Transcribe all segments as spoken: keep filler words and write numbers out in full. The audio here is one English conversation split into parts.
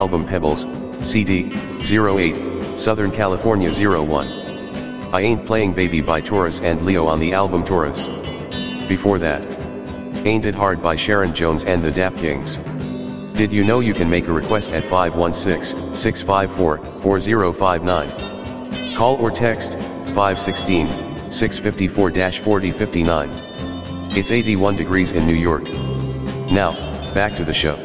album Pebbles, C D, zero eight, Southern California zero one. I Ain't Playing Baby by Taurus and Leo on the album Taurus. Before that, Ain't It Hard by Sharon Jones and the Dap Kings. Did you know you can make a request at five one six, six five four, four zero five nine? Call or text five one six, six five four, four zero five nine. It's eighty-one degrees in New York. Now, back to the show.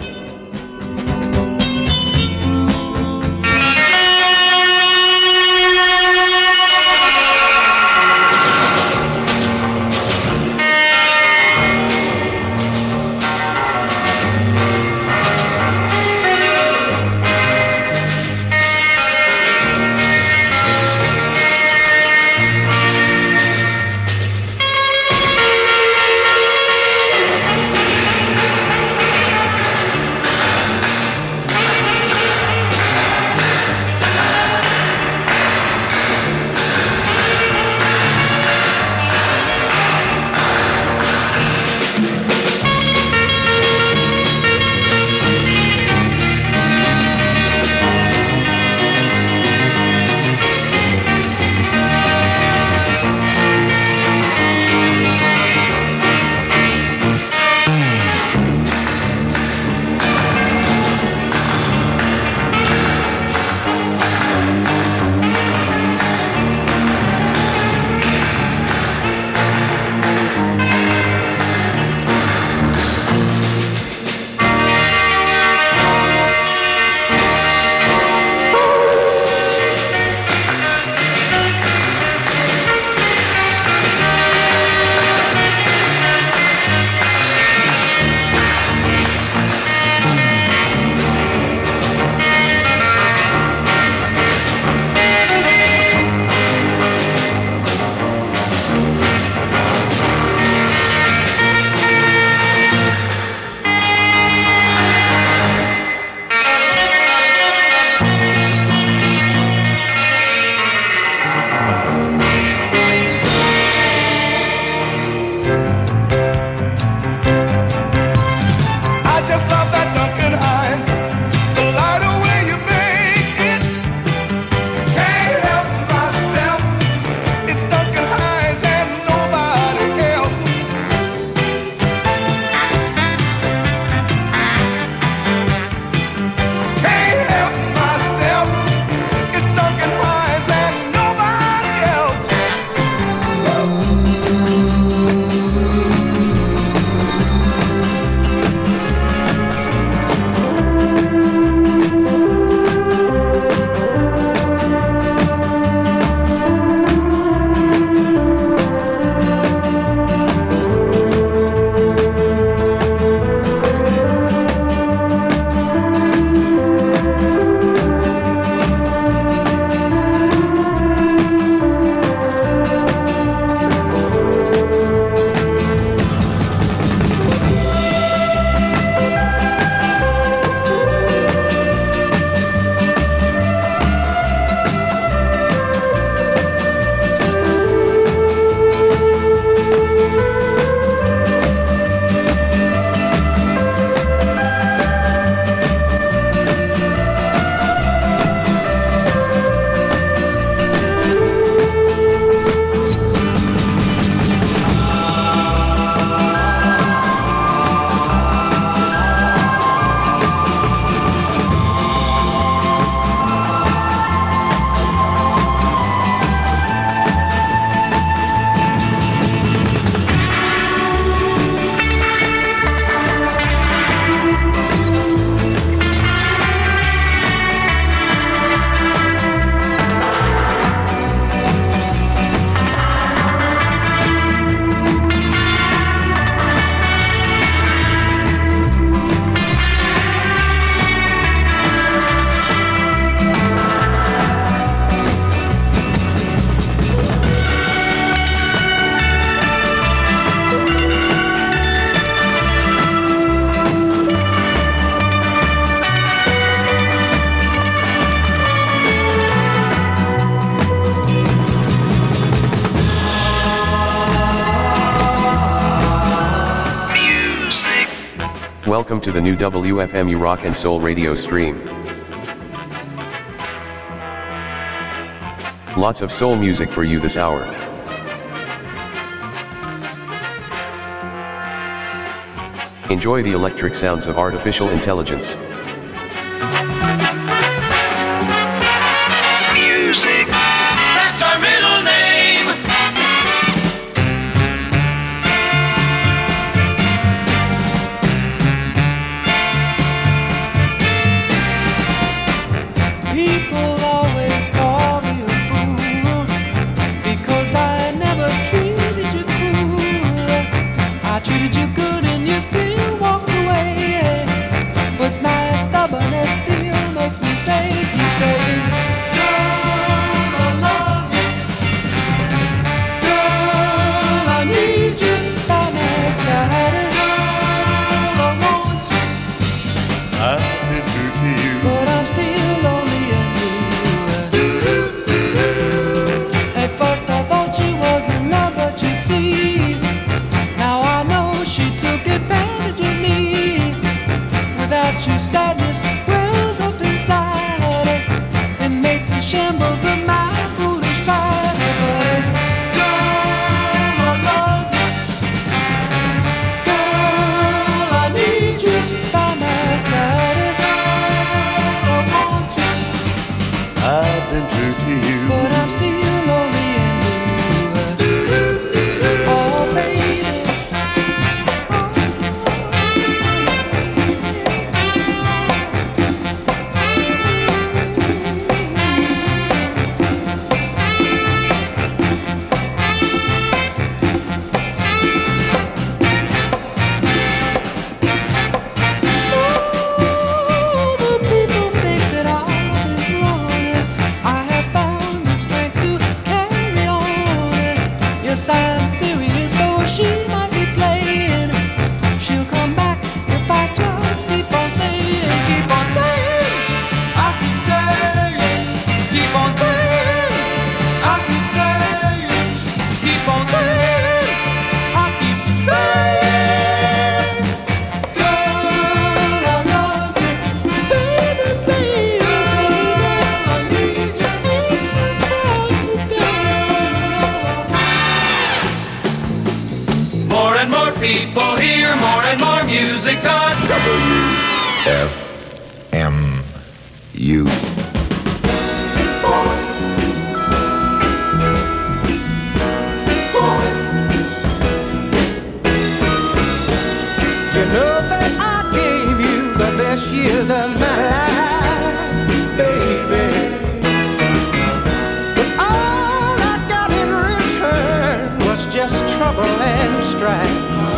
Welcome to the new W F M U Rock and Soul radio stream. Lots of soul music for you this hour. Enjoy the electric sounds of artificial intelligence. Music. That's our middle name. People always call me a fool because I never treated you cool. I treated you good and you still walked away. But my stubbornness still makes me say, you say, girl, I love you. Girl, I need you by my side. Girl, I want you. I've been true to you, but I'm still lonely and blue. At first I thought she was in love, but you see, now I know she took advantage of me. Without you, sadness wells up inside and makes a shambles of my foolish pride. But girl, I love you. Girl, I need you by my side. Girl, I want you. I've been true to you, But I'm still lonely and blue. Oh, baby. Oh, the people think that I is wrong. I have found the strength to carry on. Yes, I'm serious, though she might be playing. She'll come back if I just keep on saying, keep on saying. I keep saying, keep on saying. I keep saying, keep on saying. I keep saying. Girl, I love you, baby, baby. Girl, I need you. Ain't too far to go. More and more people hear more and more music on W F M U. You know that I gave you the best years of my life, baby. But all I got in return was just trouble and strife.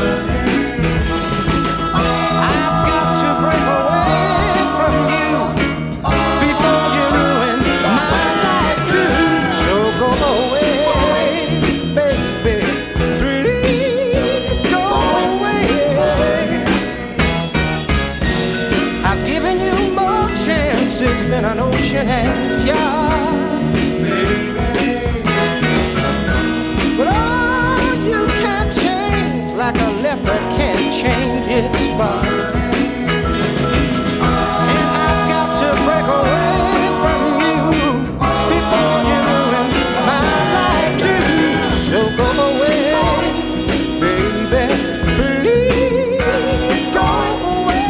I've got to break away from you before you ruin my life too. So go away, baby. Please go away. I've given you more chances than an ocean has yard, baby. But all you can't change, like a leopard can't change its spot. And I've got to break away from you before you ruin my life too. So go away, baby. Please go away.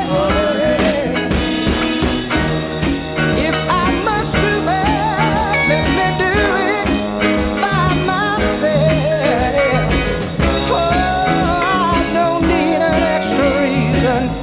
If I must do that, let me do it by myself. Oh, I don't need an extra reason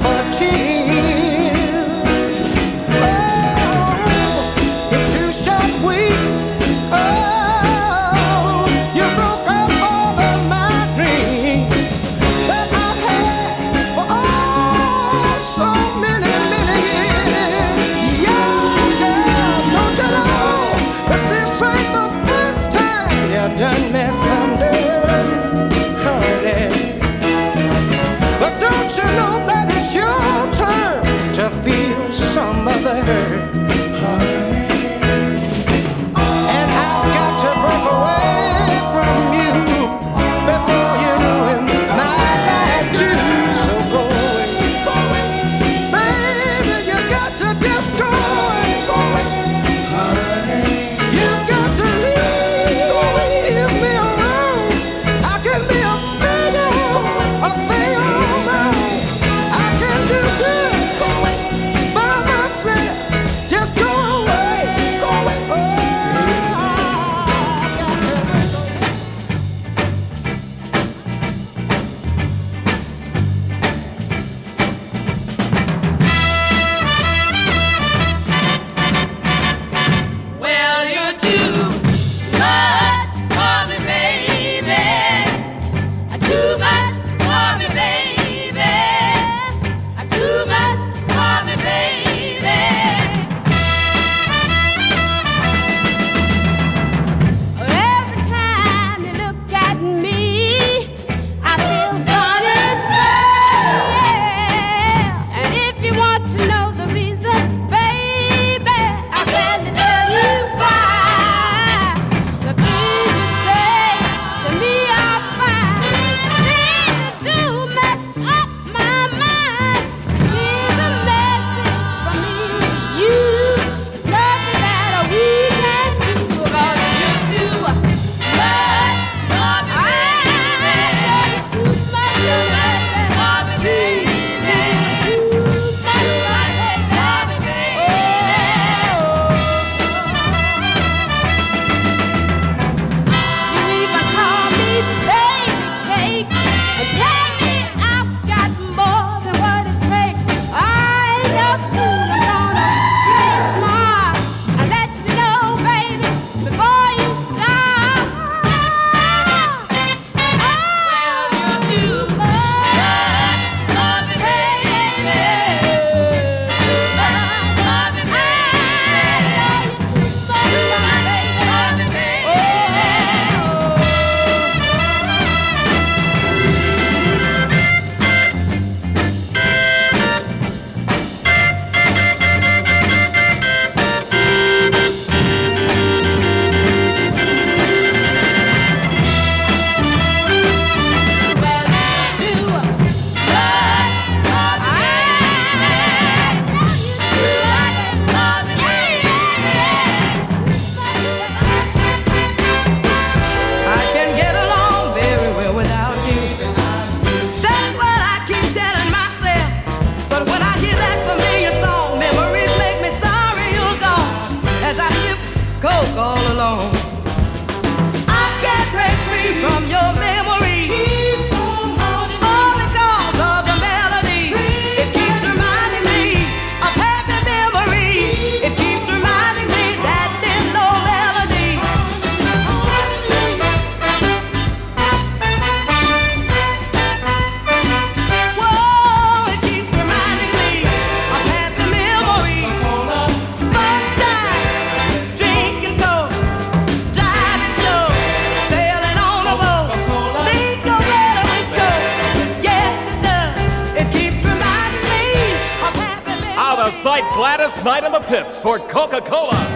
right, Gladys Knight and the Pips for Coca-Cola.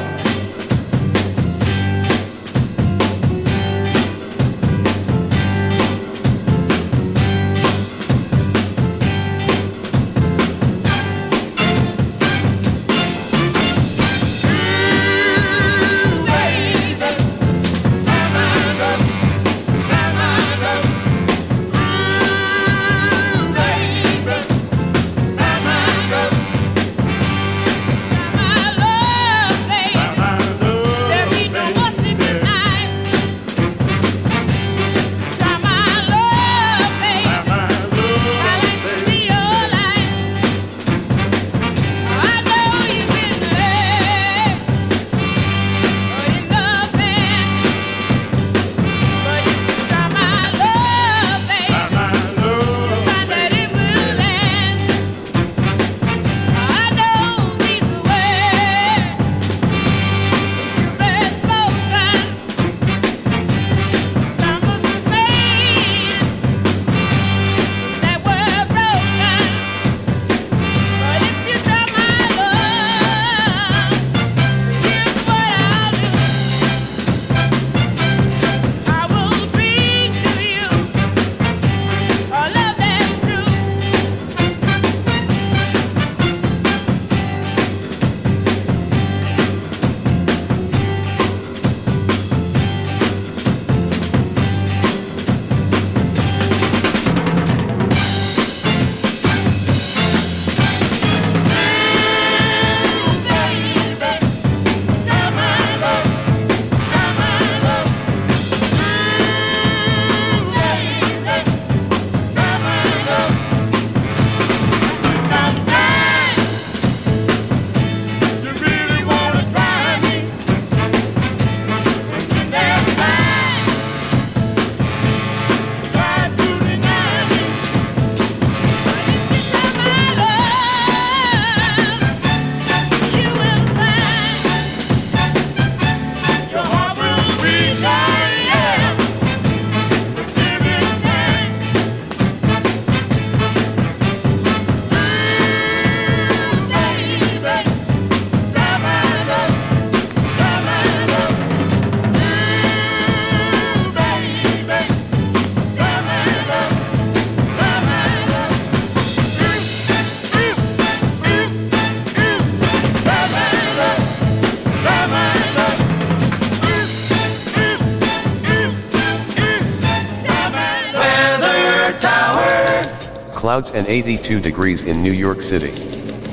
Clouds and eighty-two degrees in New York City. Here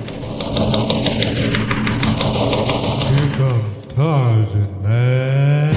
comes Tarzan, man.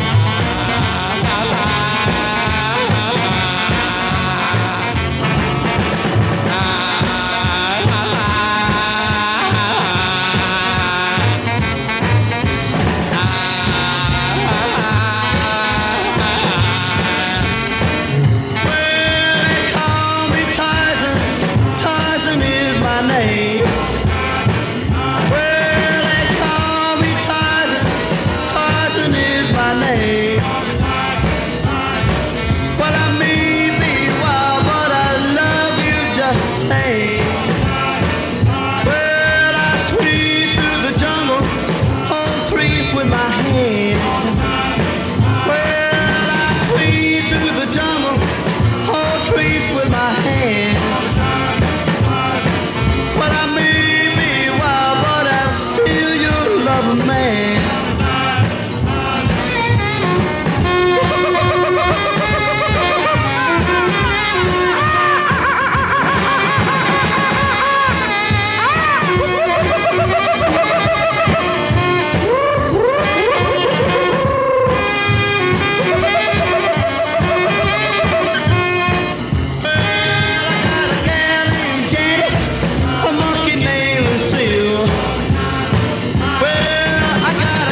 I got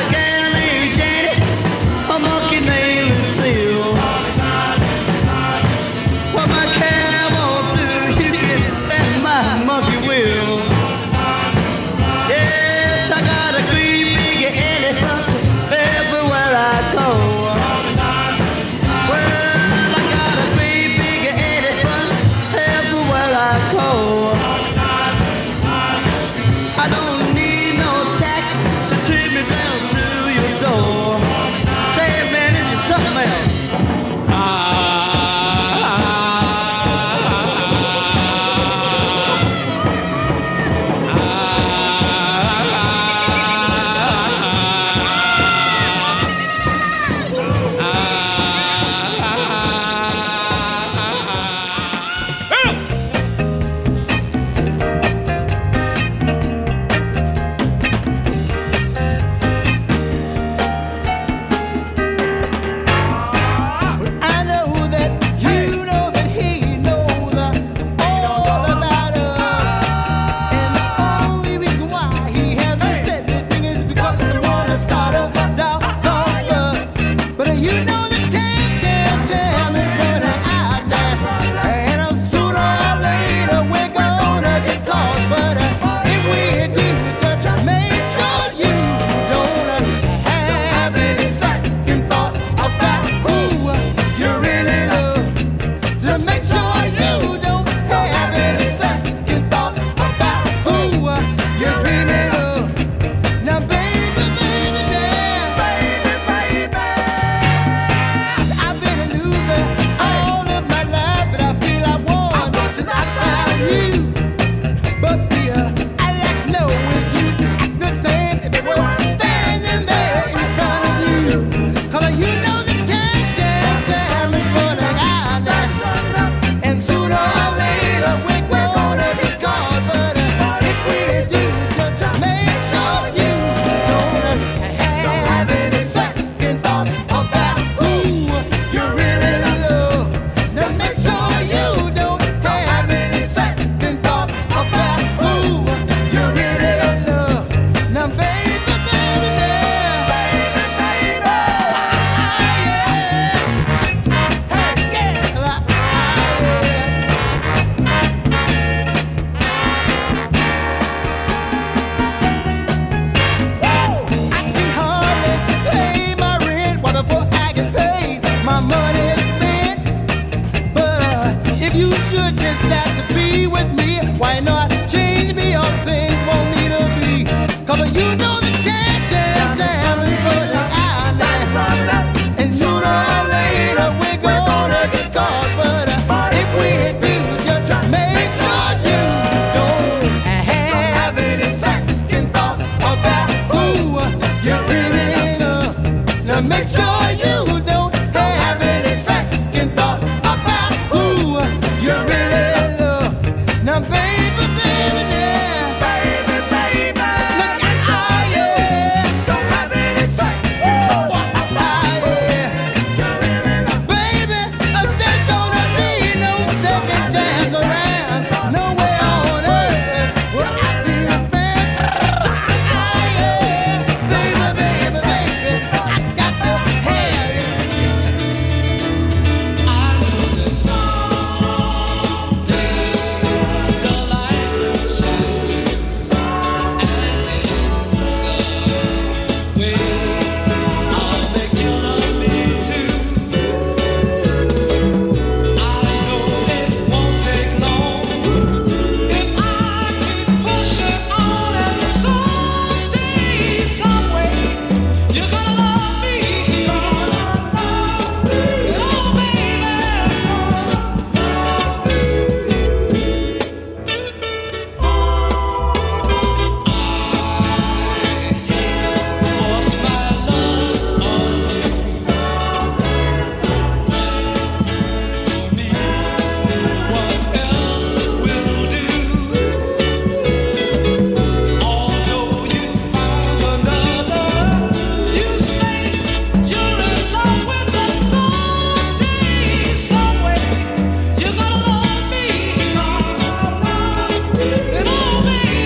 you're dreaming of. Now make sure you don't have any second thought about who you really love. Now baby, baby, yeah. Baby, baby. Look out, yeah. Don't have any second thought about yeah. Baby, there's gonna be no second chance around. Nowhere on earth will I be bad. Yeah, baby, baby, baby, I got to have it. I know that someday the light will shine, and in some way I'll make you love me too. I know it won't take long if I keep pushing on, and someday, some way, you're gonna love me. Oh, baby. Lost my love on you. For me, what else will do? Although you found another, you say you're in love with the someday, some way, you're gonna love me. And oh, baby.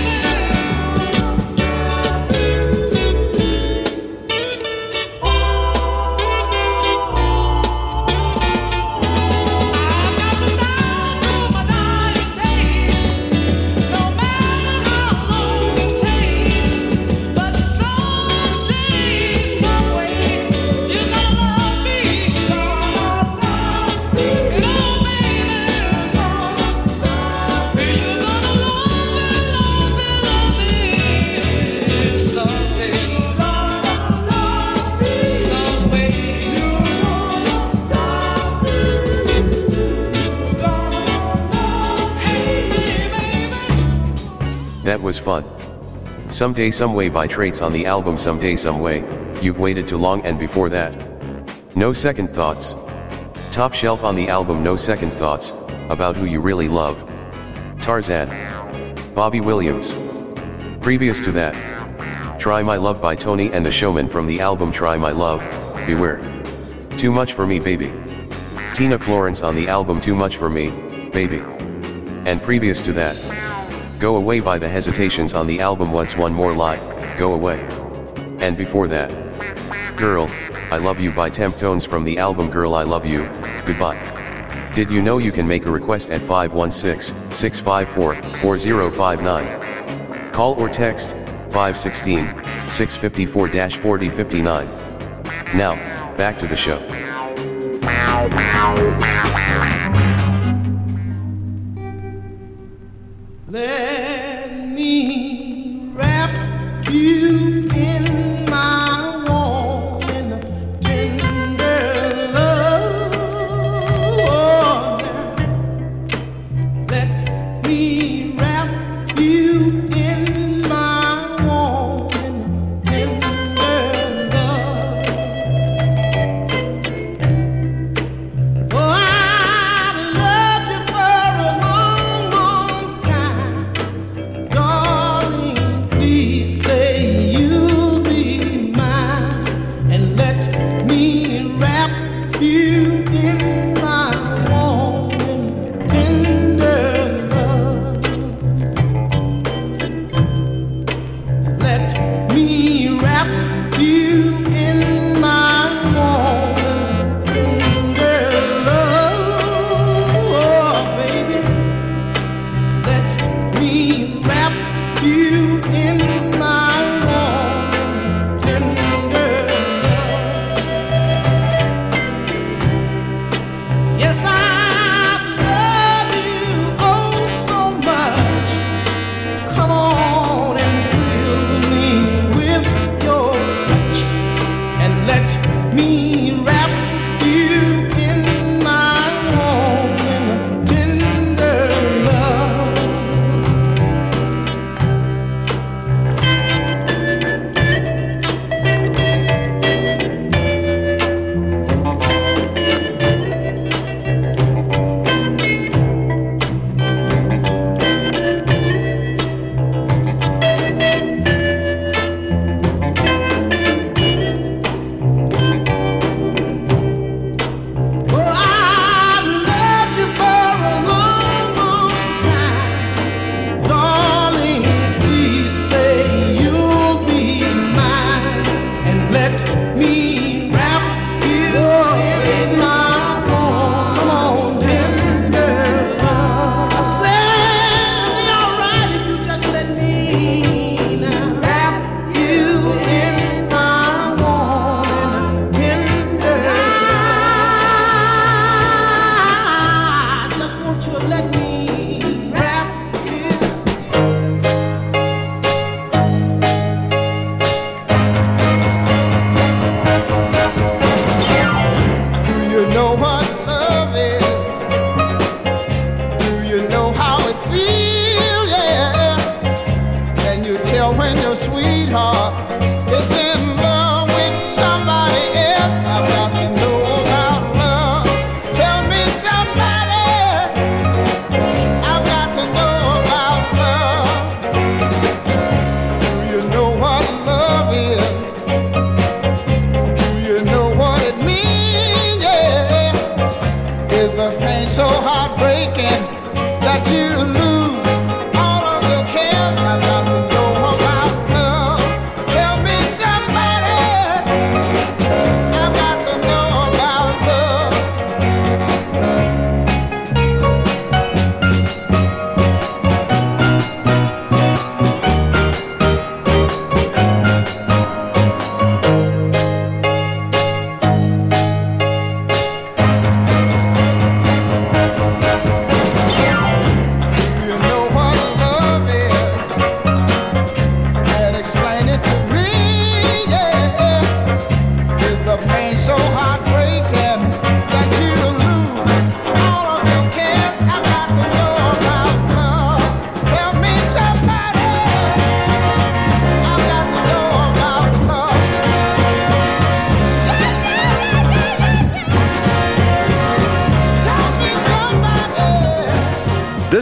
That was fun. Someday Someway by Traits on the album Someday Someway, You've Waited Too Long, and before that, No Second Thoughts. Top Shelf on the album No Second Thoughts, About Who You Really Love. Tarzan. Bobby Williams. Previous to that, Try My Love by Tony and the Showman from the album Try My Love, Beware. Too Much For Me Baby. Tina Florence on the album Too Much For Me, Baby. And previous to that, Go Away by The Hesitations on the album What's One More Lie, Go Away. And before that, Girl, I Love You by Temptones from the album Girl I Love You, Goodbye. Did you know you can make a request at five one six, six five four, four zero five nine? Call or text, five one six, six five four, four zero five nine. Now, back to the show. Let me wrap you in my warm and tender love. Let me wrap you in my warm and tender love. Oh, I've loved you for a long, long time. Darling, please say you'll be mine, and let me wrap you in my warm and tender love. Let me wrap you in my warm and tender love. Oh, baby. Let me wrap you in my warm, tender love. Yes, I love you oh so much. Come on and thrill me with your touch.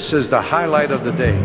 This is the highlight of the day.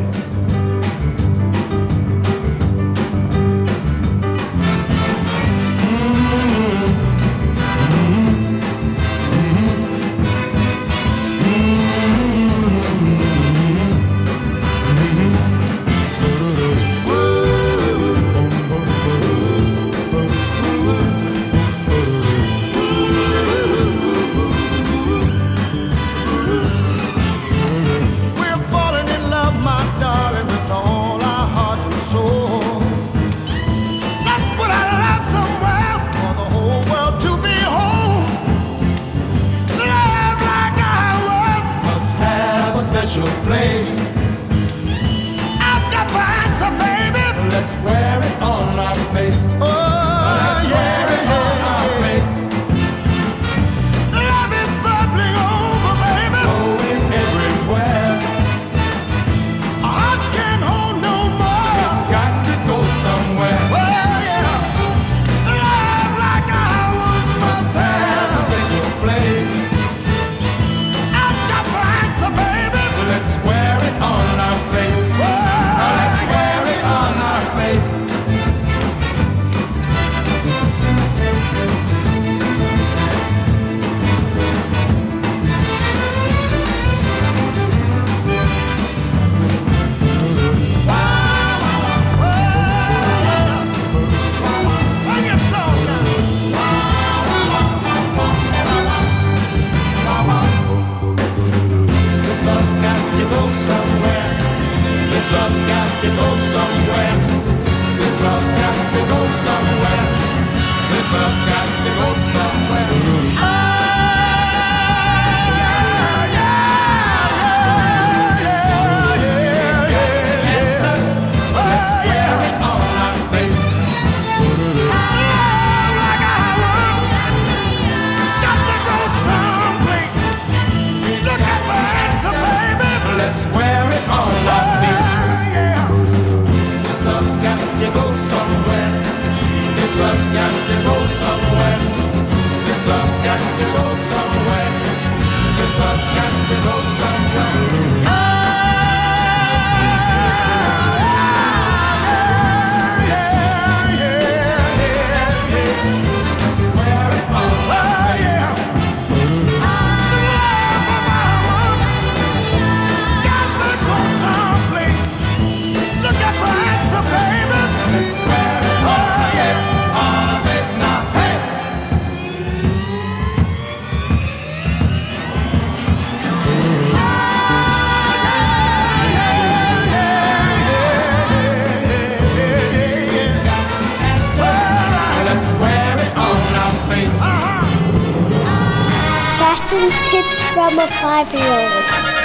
Tips from a five-year-old.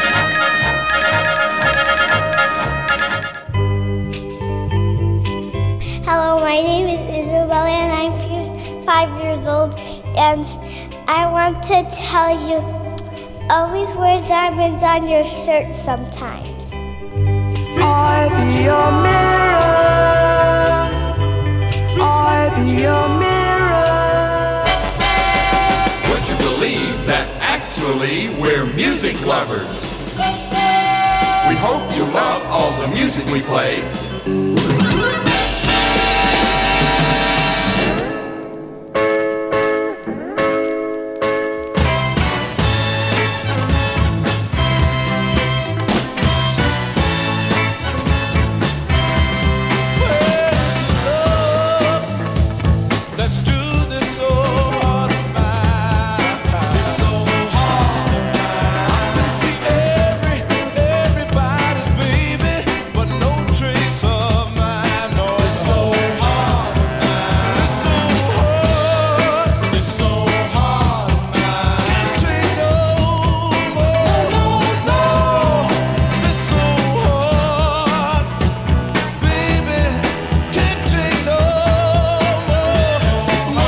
Hello, my name is Isabella and I'm five years old, and I want to tell you, always wear diamonds on your shirt sometimes. I be your mirror, I be your mirror. Would you believe that actually we're music lovers? We hope you love all the music we play. More.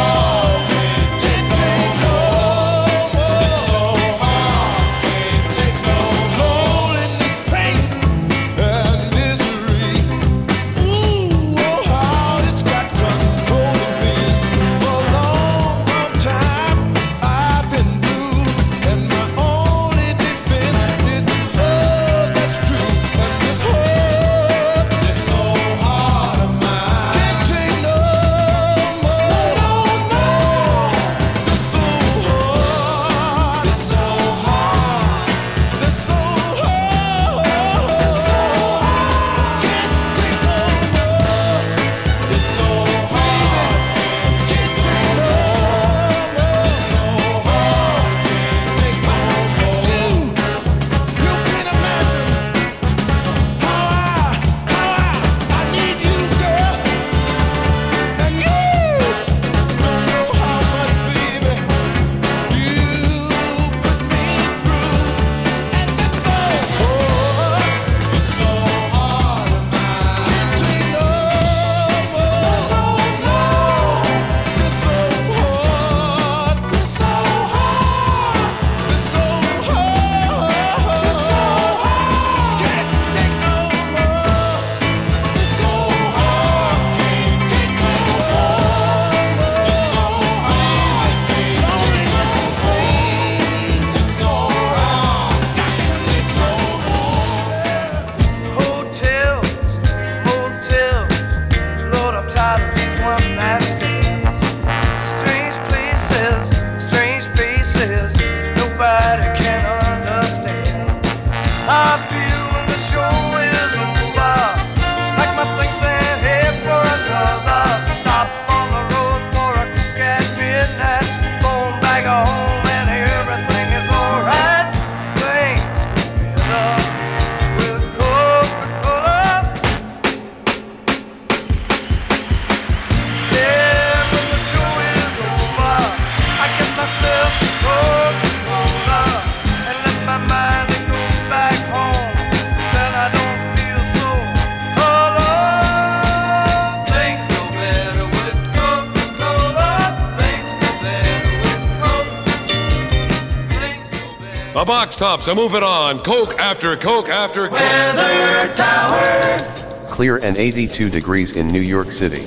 The box tops are moving on. Coke after Coke after Coke. Weather Tower. Clear and eighty-two degrees in New York City.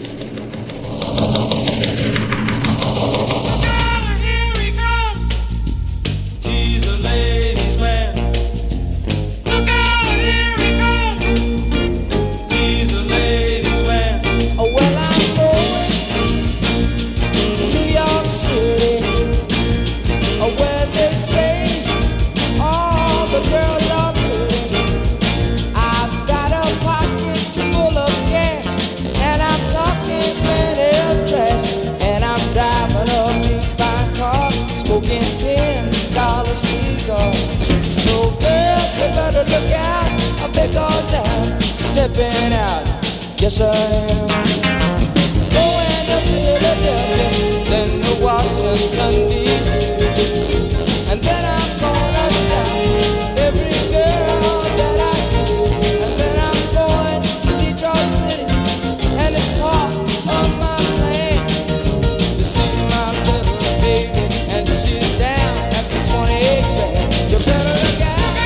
Stepping out, yes I am. Going to Philadelphia, then to Washington D C, and then I'm gonna stop every girl that I see, and then I'm going to Detroit City, and it's part of my plan to see my little baby, and she's down at the twenty-eight grand. You better look out.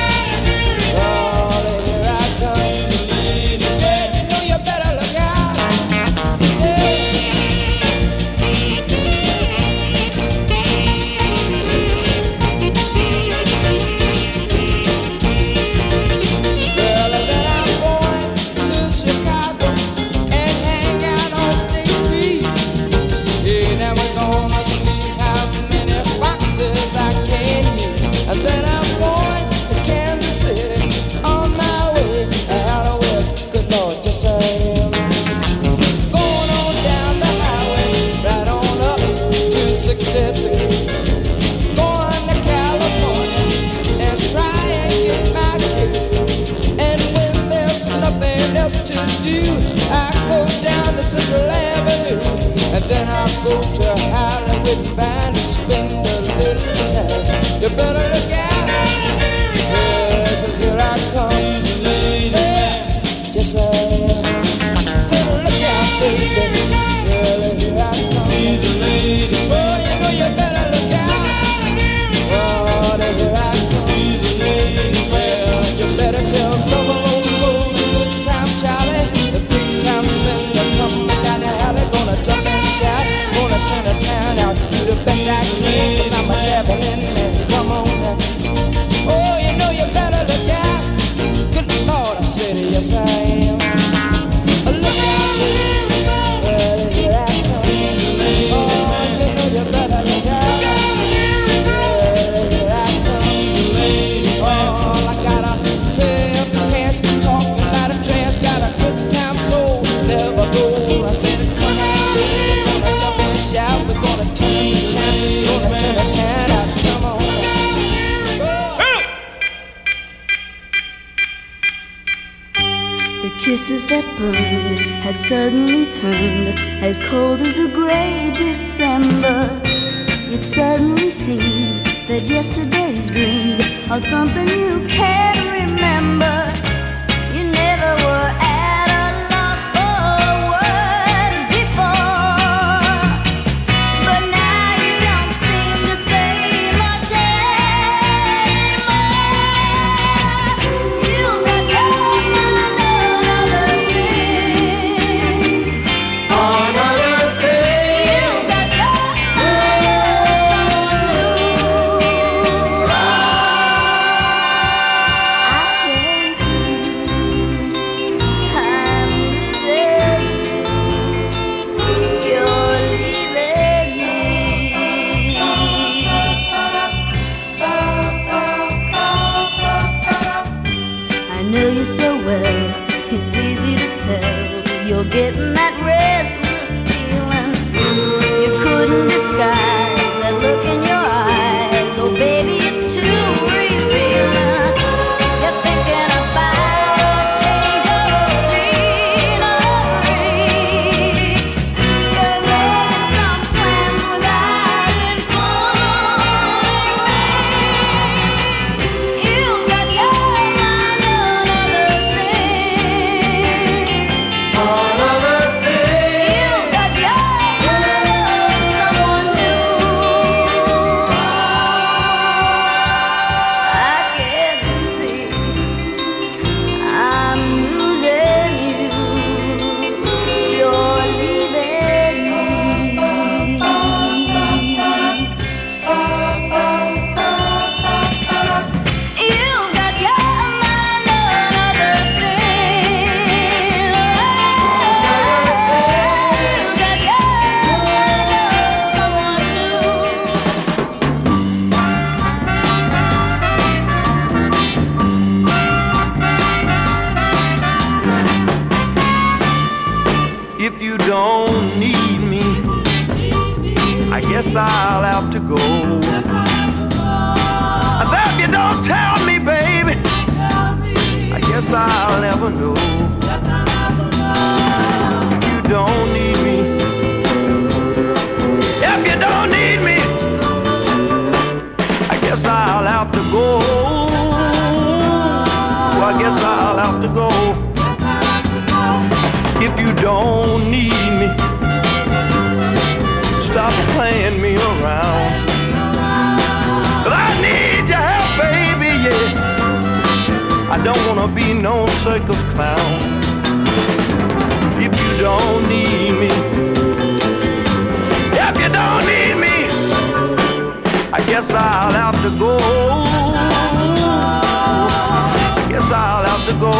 Then I'll go to Hollywood and spend a little time. You better look out, yeah, 'cause here I come. Yeah, yes I am. So look out, baby, yeah, here I come. Oh, you know you better look out. Oh, here I come. Well, you better tell Double O Soul the good time Charlie, the big time spender coming down the alley, gonna jump in. Gonna turn the town out, do the best I can, 'cause I'm a traveling man, come on now. Oh, you know you better look out. Good Lord, I said yes I am. Look out, well, here I come. Oh, you know you better look out. Well, here I come. Oh, I got a pair of cash, talking about a trash, got a good time soul, never go. I said come on, baby. We're gonna turn the town, gonna turn the town out, come on. The kisses that burned have suddenly turned as cold as a gray December. It suddenly seems that yesterday's dreams are something you can't remember. You never were at a loss for words before, but now you don't seem to say much anymore. You got caught another thing, another thing. You got caught someone new. I guess I'll have to go. I said, if you don't tell me, baby, I guess I'll never know. If you don't need me, if you don't need me, I guess I'll have to go. Well, I guess I'll have to go. If you don't need me, stop playing me around. 'Cause I need your help, baby, yeah. I don't wanna be no circus clown. If you don't need me, if you don't need me, I guess I'll have to go. I guess I'll have to go.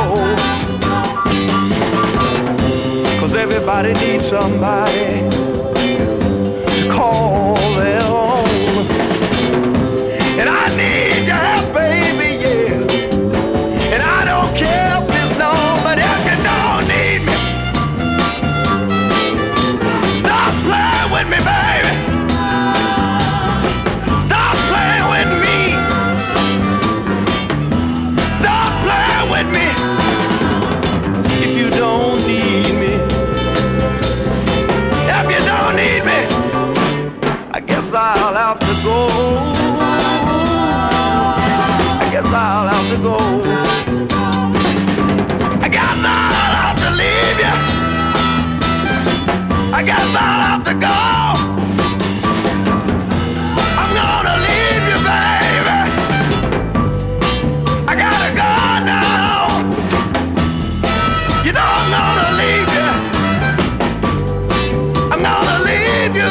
'Cause everybody needs somebody to call their own. And I need your help, baby, yeah. And I don't care if it's long, but if you don't need me, stop playing with me, baby. Stop playing with me. Stop playing with me. If you don't need me, if you don't need me, I guess I'll have to go. I guess I'll have to go. I guess I'll have to leave you. I guess I'll have to go. I'm gonna leave you, baby. I gotta go now. You know I'm gonna leave you. I'm gonna leave you.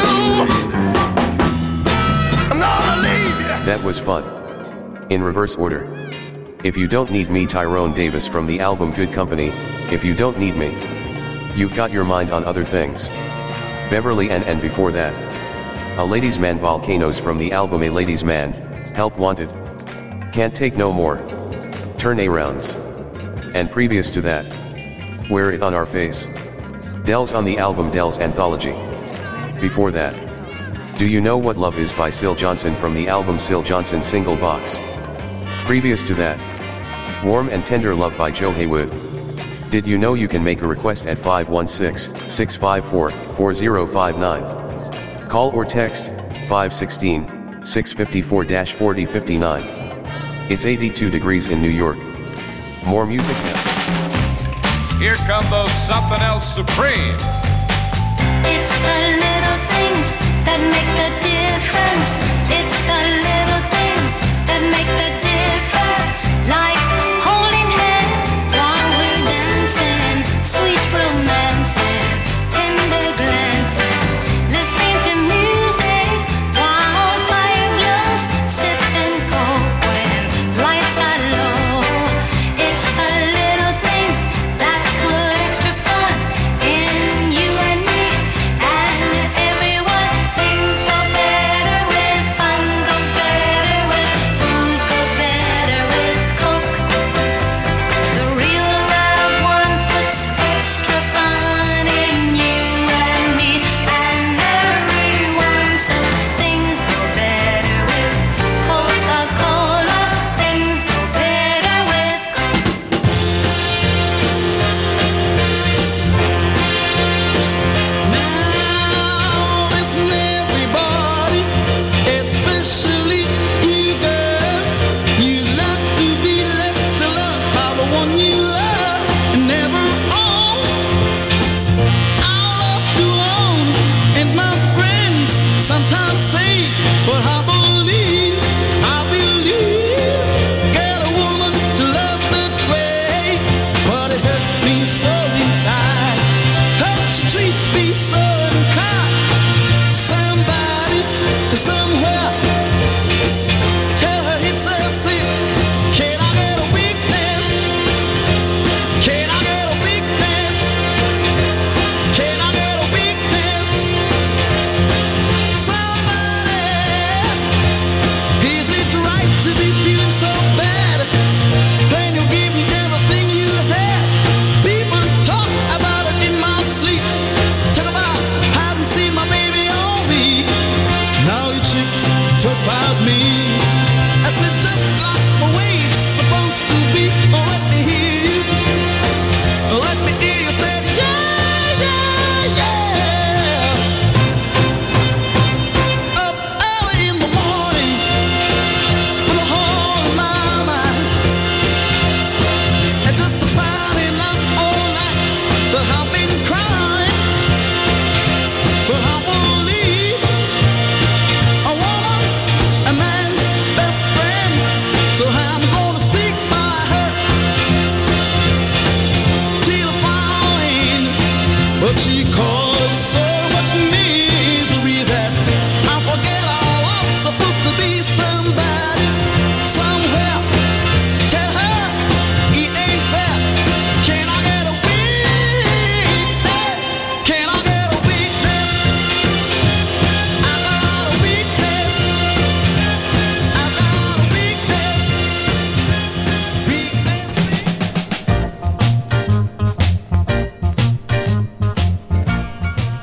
I'm gonna leave you. That was fun. In reverse order. If You Don't Need Me, Tyrone Davis from the album Good Company. If You Don't Need Me, You've Got Your Mind on Other Things. Beverly and and before that, A Ladies Man, Volcanoes from the album A Ladies Man, Help Wanted. Can't Take No More, Turn Arounds. And previous to that, Wear It on Our Face, Dells on the album Dells Anthology. Before that, Do You Know What Love Is by Syl Johnson from the album Syl Johnson Single Box. Previous to that, Warm and Tender Love by Joe Haywood. Did you know you can make a request at five one six, six five four, four zero five nine? Call or text five one six, six five four, four zero five nine. It's eighty-two degrees in New York. More music now. Here come those Something Else Supremes. It's the little things that make the difference. It's the little things that make the difference. Like holding hands while we're dancing, sweet romancing, tender glancing, listening to music while fire glows, sipping coke when lights are low. It's the little things that put extra fun in you and me and everyone. Things go better with fun.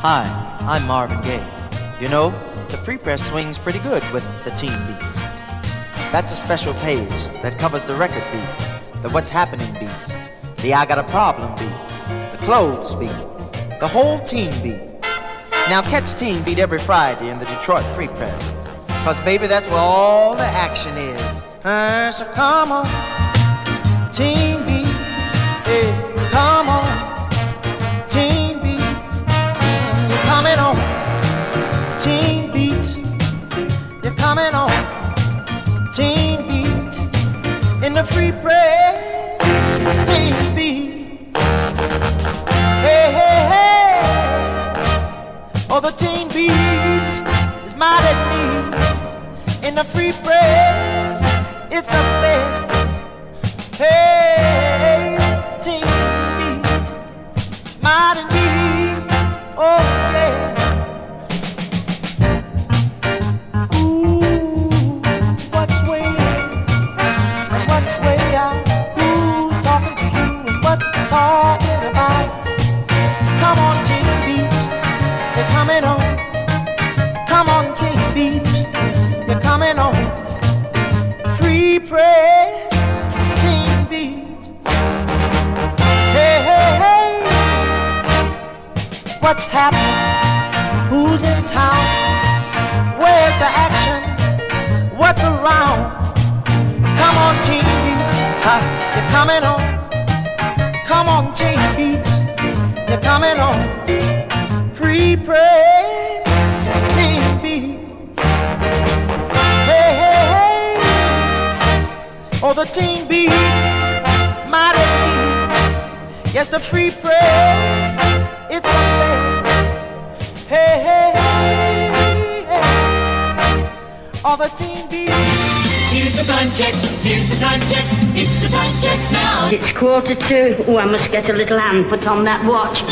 Hi, I'm Marvin Gaye. You know, the Free Press swings pretty good with the teen beats. That's a special page that covers the record beat, the what's happening beats, the I got a problem beat, the clothes beat, the whole teen beat. Now catch Teen Beat every Friday in the Detroit Free Press, cause baby that's where all the action is. Uh, so come on, Teen Beat, hey, come on, Teen Beat, mm, you're coming on, Teen Beat, you're coming on, Teen Beat, in the Free Press, Teen Beat, hey, hey, hey. Oh, the teen beat is mad at me. In the Free Press, it's the best. Hey, teen beat is mad at me. Oh, yeah. Ooh, what's way in and what's way out? Who's talking to you and what they're talking about? Come on, teen beat. You're coming on, come on, Teen Beat, you're coming on, Free Press, Teen Beat, hey, hey, hey, what's happening, who's in town, where's the action, what's around, come on, Teen Beat, ha, you're coming on, come on, Teen Beat, you're coming on, Free Press, Teen Beat. Hey, hey, hey. Oh, the Teen Beat is mighty beat. Yes, the Free Press, it's the best. Hey, hey, hey, hey. Oh, the Teen Beat. Here's the time check, here's the time check, it's the time check now. It's quarter to. Oh, I must get a little hand put on that watch.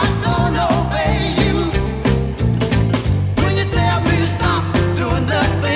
When you tell me to stop doing nothing.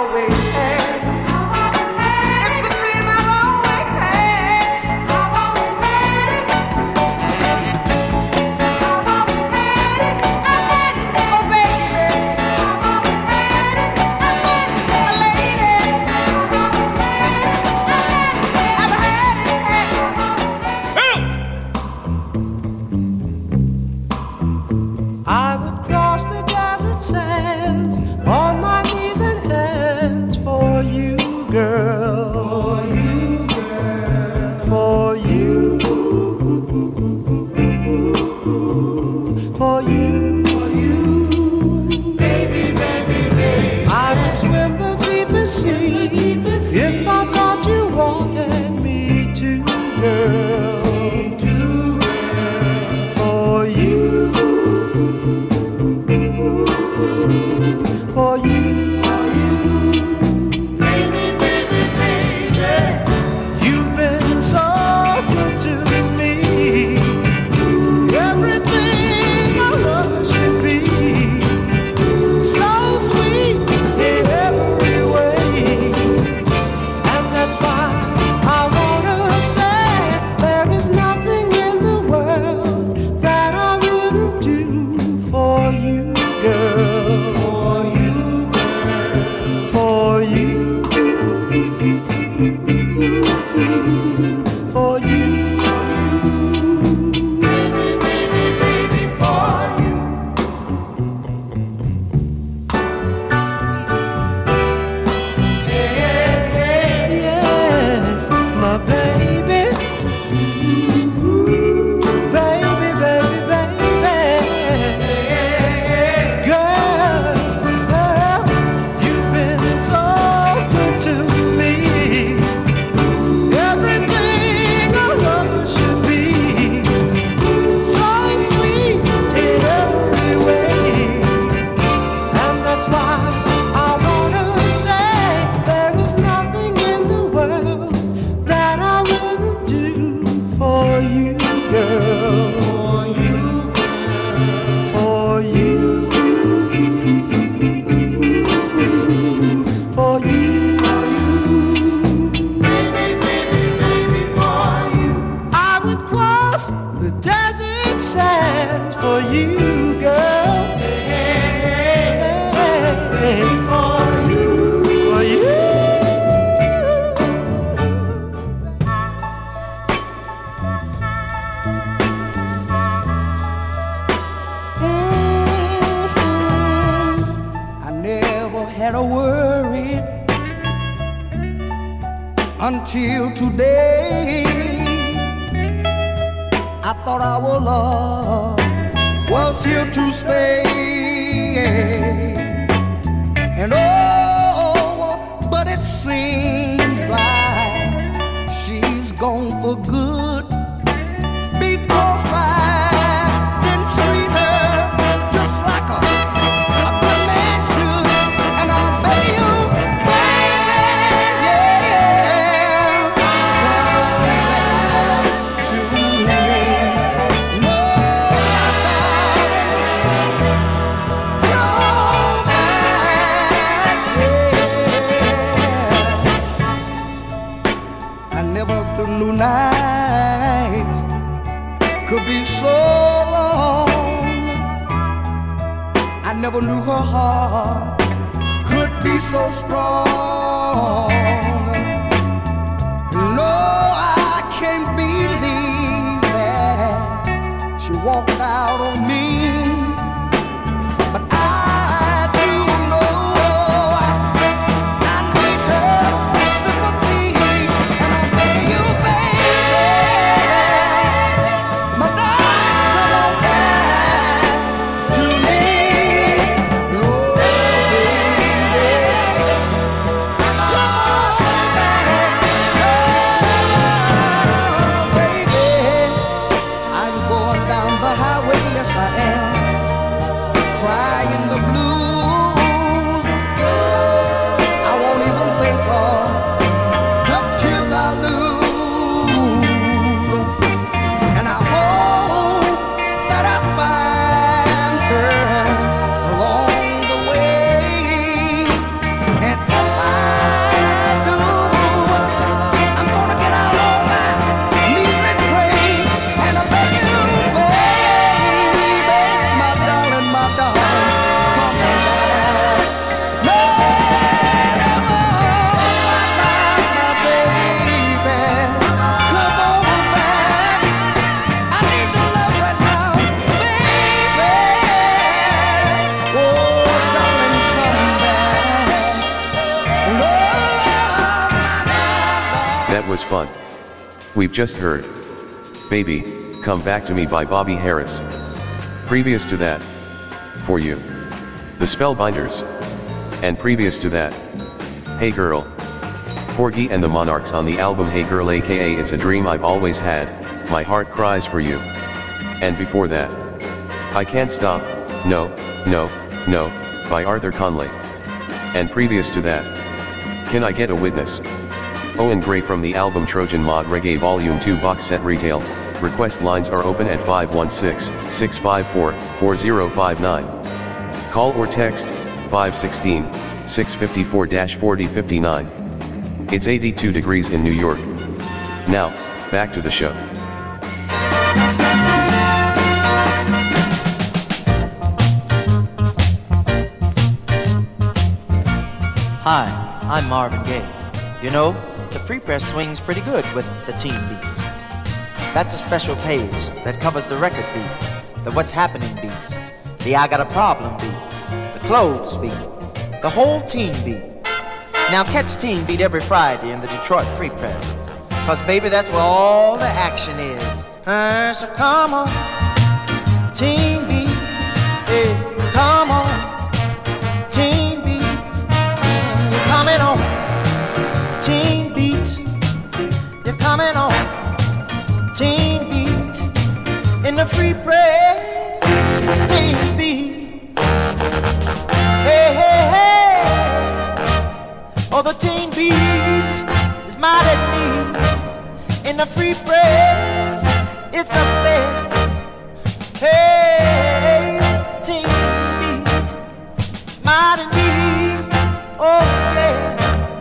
always had. It's a dream I've always had. I've always had it. I've always had it. I've had it. Oh baby, I've always had it. I've had it. A lady, I've always had it. I've had it. I've had it. I would cross the desert sands on my knees and hands for you, girl. For you, girl. For you. For you. For you. Baby, baby, baby. I would swim the deepest sea if I thought you wanted me to, girl. For you. For you, for you, baby, baby, baby. You've been so good to me. Everything I love should be so sweet in every way. And that's why I wanna say there is nothing in the world that I wouldn't do for you, girl. For you, for you, baby, baby, baby, for you. Yeah, yeah, yes, my baby, baby, baby, baby, girl. You've been so good to me. Everything I love should be so sweet in every way. And that's why I wanna say there is nothing in the world that I wouldn't do for you, girl. For you, girl. For you. For you, for you, baby, baby, baby, for you. I would cross the desert sands for you, girl. Hey, hey, for you, for you. I never had a worry until today. I thought our love was here to stay. And oh, but it seems like she's gone for good, because I didn't treat her just like a a good man should. And I'll bet you, baby, yeah, come back to me. No, darling, come back, yeah. I never knew nights could be so long. I never knew her heart could be so strong. No, I can't believe that she walked out on me. But I do know I need her sympathy. And I'm begging you, baby, my darling, come on back to me. Oh, baby, come on. was fun. We've just heard Baby, Come Back to Me by Bobby Harris. Previous to that, For You, The Spellbinders. And previous to that, Hey Girl, Porgy and the Monarchs on the album Hey Girl aka It's a Dream I've Always Had, My Heart Cries for You. And before that, I Can't Stop, No, No, No, by Arthur Conley. And previous to that, Can I Get a Witness? Owen Gray from the album Trojan Mod Reggae Volume two box set retail. Request lines are open at five one six, six five four, four zero five nine. Call or text five one six, six five four, four zero five nine. It's eighty-two degrees in New York. Now, back to the show. Hi, I'm Marvin Gaye. You know, the Free Press swings pretty good with the teen beats. That's a special page that covers the record beat, the What's Happening beat, the I Got a Problem beat, the Clothes beat, the whole teen beat. Now catch Teen Beat every Friday in the Detroit Free Press, cause baby that's where all the action is. Uh, so come on, Teen Beat, hey, come on, Teen Beat, you're coming on, Teen Beat, you're coming on, Teen Beat, in the Free Press, Teen Beat, hey, hey, hey. Oh, the teen beat is mad at me. In the Free Press, it's the best. Hey, teen beat is mad at me. Oh, yeah.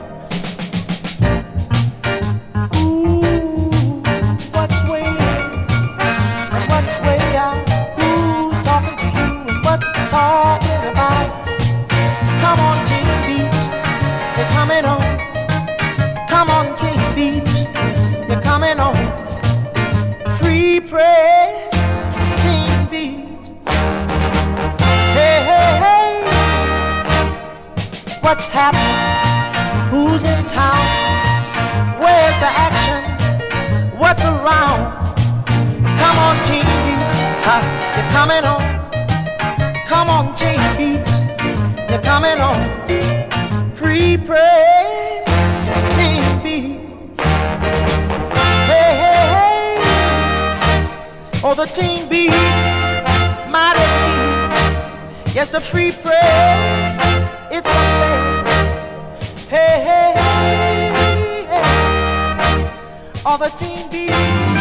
Ooh, what's way and what's way out? Who's talking to you and what they're talking about? Come on, teen beat. You're coming on, come on, Teen Beat, you're coming on, Free Press, Teen Beat, hey, hey, hey, what's happening, who's in town, where's the action, what's around, come on, Teen Beat, ha, you're coming on, come on, Teen Beat, you're coming on, Free Press, Teen Beat, hey, hey, hey, oh, the Teen Beat is mighty beat, yes, the Free Press, it's the best, hey, hey, hey, hey, oh, the Teen Beat.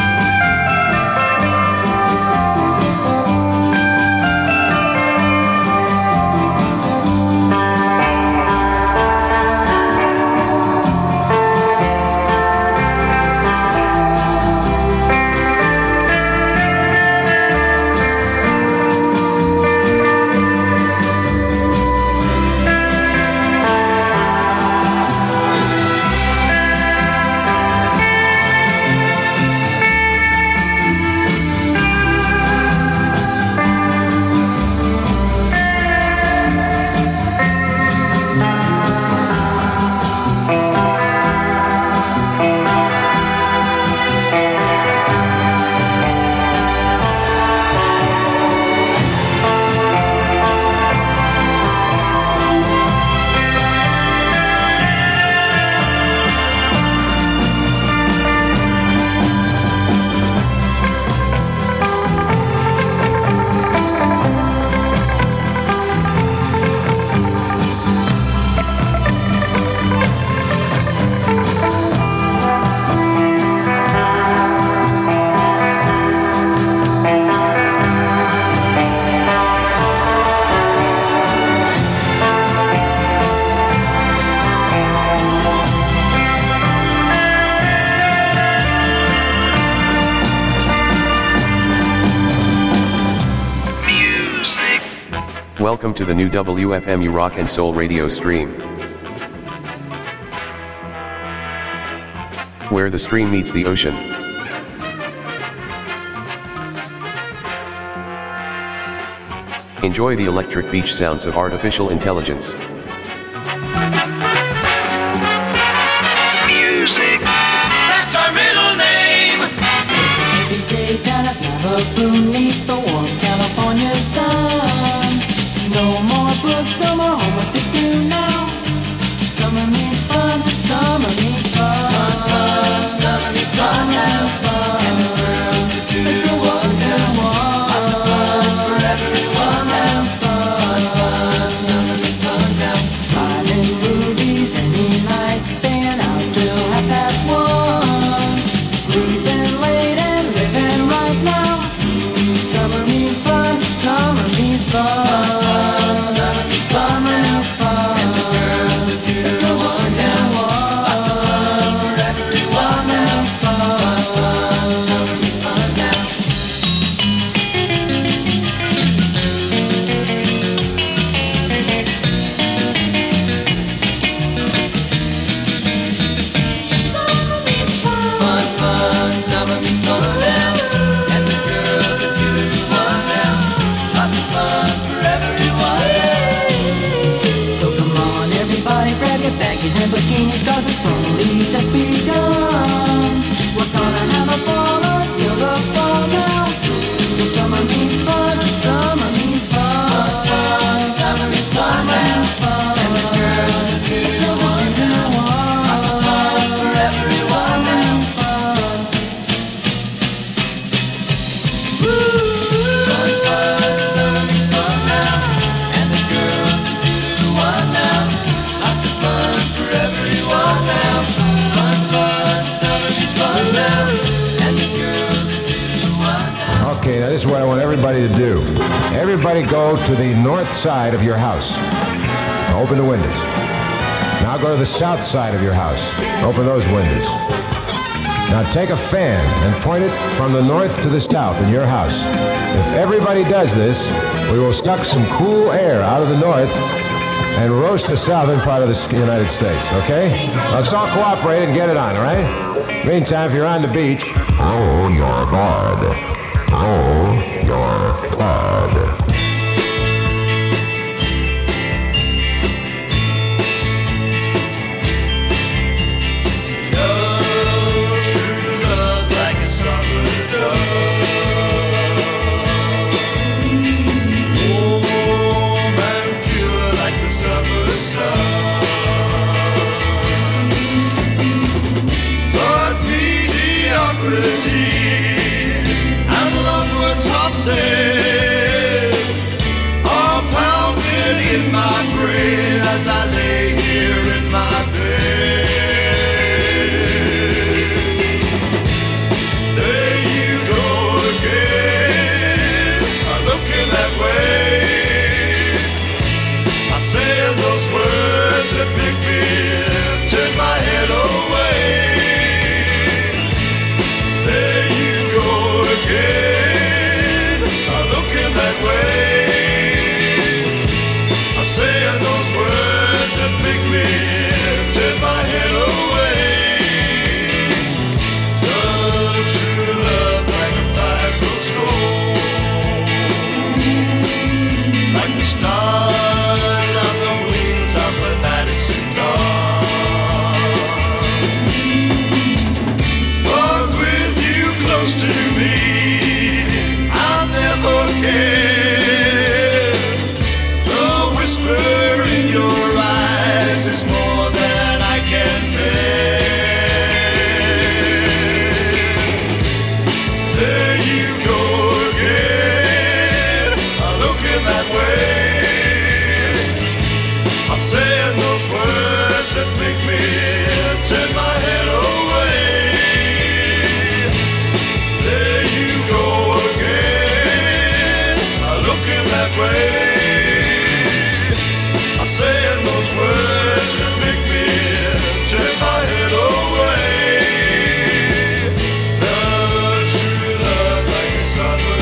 Welcome to the new W F M U Rock and Soul radio stream, where the stream meets the ocean. Enjoy the electric beach sounds of artificial intelligence. Music. rainy nights, staying out till half past one, sleeping late and living right now. Summer means fun, summer means fun, summer means fun, and the girls are two to one now. Lots of fun for everyone now. Fun, fun, summer means fun now. Baggies and bikinis, cause it's only just begun. We're gonna have a ball until the fall now. The summer means fun, summer means fun, fun, summer means fun, means fun. And the girls are two to one now. Lots of fun for everyone means fun. Woo! Fun, fun, summer means fun now. And the girls are two to one now. Lots of fun for everyone now. Fun, fun, summer means fun now. And the girls are two to one now. Okay, now this is what I want everybody to do. Everybody go to the north side of your house. Now open the windows. Now go to the south side of your house. Open those windows. Now take a fan and point it from the north to the south in your house. If everybody does this, we will suck some cool air out of the north and roast the southern part of the United States, okay? Let's all cooperate and get it on, all right? Meantime, if you're on the beach, roll your board. Roll your board. And loved ones have said are pounding in my brain as I lay here in my bed. There you go again, looking that way. I say those words that make me turn my head away. Again, looking that way. I say those words that make me turn my head away. The true love like a fire grows cold, like the stars on the wings of the night it's dawn. But with you close to me, the whisper in your eyes is more than I can bear. There you go again, looking that way. I'm saying those words that make me turn my head away. There you go again, looking that way. I'm saying those words that make me turn my head away. The true love like the summer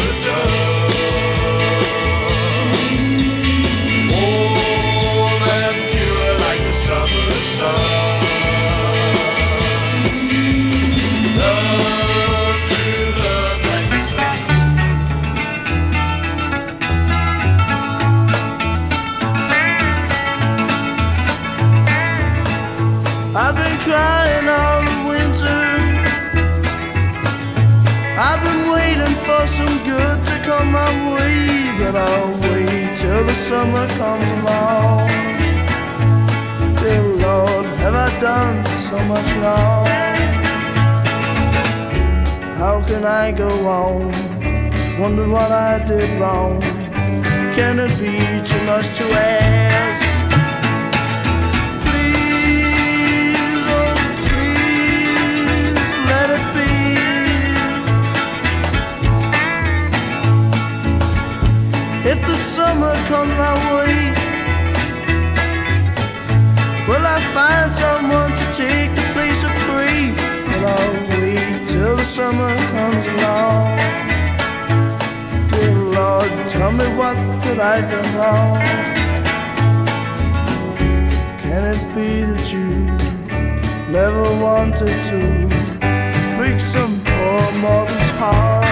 dove, warm and pure like the summer sun. Love, true love like the sun. I've been crying all the winter. I've been waiting for some good to come my way, but I'll wait till the summer comes along. Dear Lord, have I done so much wrong? How can I go on? Wonder what I did wrong. Can it be too much to ask? Please comes my way, will I find someone to take the place of prey? But I'll wait till the summer comes along. Dear Lord, tell me what did I do wrong? Can it be that you never wanted to break some poor mortal's heart?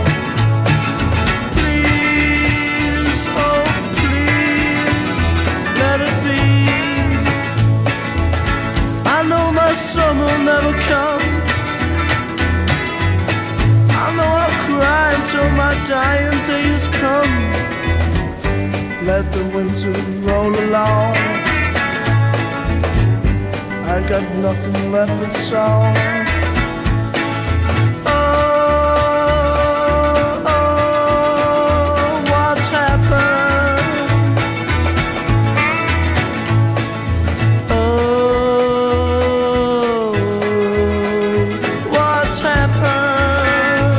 Please, oh please, let it be. I know my summer will never come. I know I'll cry until my dying day has come. Let the winter roll along. I got nothing left but song. Oh, oh, what's happened? Oh, what's happened?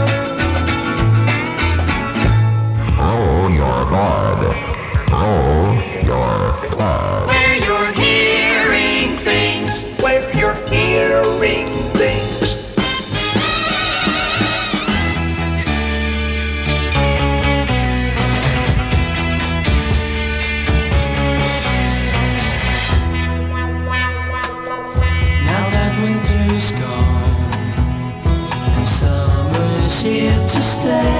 Roll your guard. Roll your guard. Where you're hearing things. Where you're hearing things. Now that winter's gone and summer's here to stay,